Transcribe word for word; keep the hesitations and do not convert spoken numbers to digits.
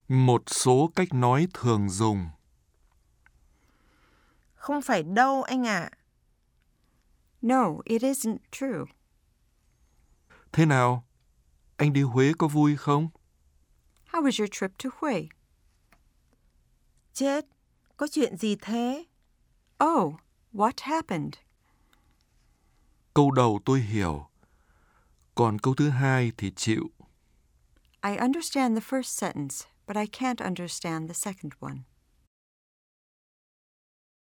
Một số cách nói thường dùng. Không phải đâu anh ạ. No, it isn't true. Thế nào? Anh đi Huế có vui không? How was your trip to Huế? Chết, có chuyện gì thế? Oh, what happened? Câu đầu tôi hiểu, còn câu thứ hai thì chịu. I understand the first sentence, but I can't understand the second one.